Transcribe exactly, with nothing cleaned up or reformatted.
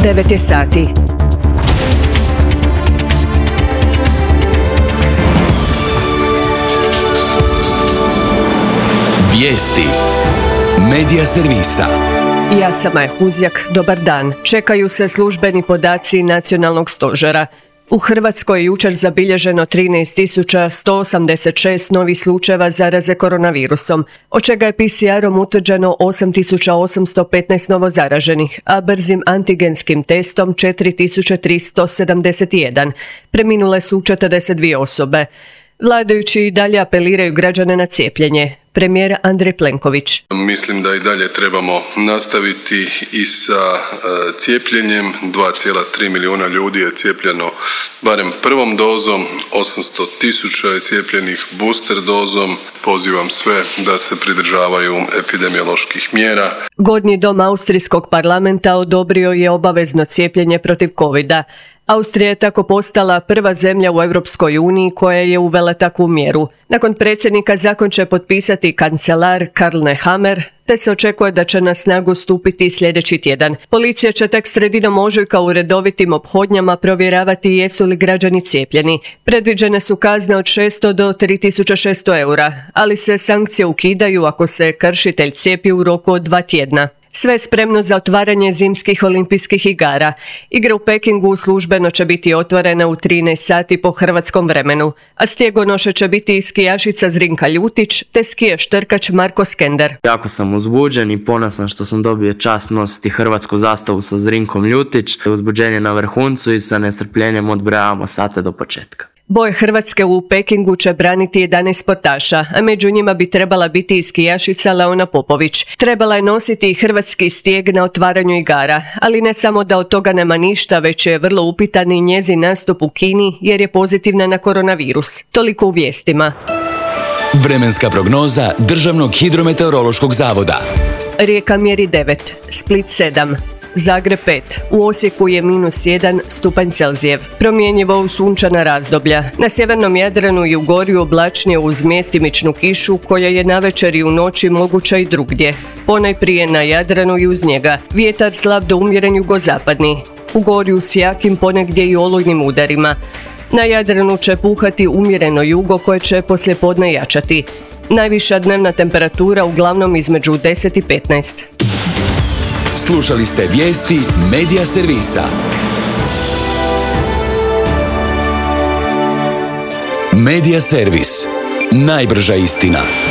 devet je sati. Vijesti Medija servisa. Ja sam Maja Huzjak, dobar dan. Čekaju se službeni podaci Nacionalnog stožera. U Hrvatskoj je jučer zabilježeno trinaest tisuća sto osamdeset šest novih slučajeva zaraze koronavirusom, od čega je P C R-om utvrđeno osam tisuća osamsto petnaest novozaraženih, a brzim antigenskim testom četiri tisuće tristo sedamdeset jedan. Preminule su četrdeset dvije osobe. Vladajući i dalje apeliraju građane na cijepljenje. Premijer Andrej Plenković. Mislim da i dalje trebamo nastaviti i sa uh, cijepljenjem. dva zarez tri milijuna ljudi je cijepljeno barem prvom dozom, osamsto tisuća je cijepljenih booster dozom. Pozivam sve da se pridržavaju epidemioloških mjera. Gornji dom Austrijskog parlamenta odobrio je obavezno cijepljenje protiv covida. Austrija je tako postala prva zemlja u Europskoj uniji koja je uvela takvu mjeru. Nakon predsjednika zakon će potpisati kancelar Karl Nehammer, te se očekuje da će na snagu stupiti sljedeći tjedan. Policija će tek sredinom ožujka u redovitim ophodnjama provjeravati jesu li građani cijepljeni. Predviđene su kazne od šesto do tri tisuće šesto eura, ali se sankcije ukidaju ako se kršitelj cijepi u roku od dva tjedna. Sve je spremno za otvaranje zimskih olimpijskih igara. Igre u Pekingu službeno će biti otvorene u trinaest sati po hrvatskom vremenu, a stjegonoše će biti i skijašica Zrinka Ljutić te skiješ trkač Marko Skender. Jako sam uzbuđen i ponosan što sam dobio čast nositi hrvatsku zastavu sa Zrinkom Ljutić. Uzbuđenje na vrhuncu i sa nestrpljenjem odbrajamo sate do početka. Boje Hrvatske u Pekingu će braniti jedanaest sportaša, a među njima bi trebala biti i skijašica Leona Popović. Trebala je nositi i hrvatski stijeg na otvaranju igara, ali ne samo da od toga nema ništa, već je vrlo upitan i njezin nastup u Kini jer je pozitivna na koronavirus. Toliko u vijestima. Vremenska prognoza Državnog hidrometeorološkog zavoda. Rijeka mjeri devet, Split sedam. Zagreb pet, u Osijeku je minus jedan stupanj Celzijev. Promjenjivo u sunčana razdoblja. Na sjevernom Jadranu i u Gorju oblačnije uz mjestimičnu kišu koja je navečer i u noći moguća i drugdje. Ponajprije na Jadranu i uz njega. Vjetar slab do umjeren jugozapadni. U Gorju s jakim ponegdje i olujnim udarima. Na Jadranu će puhati umjereno jugo koje će poslijepodne jačati. Najviša dnevna temperatura uglavnom između deset i petnaest. Slušali ste vijesti Medija servisa. Medija servis. Najbrža istina.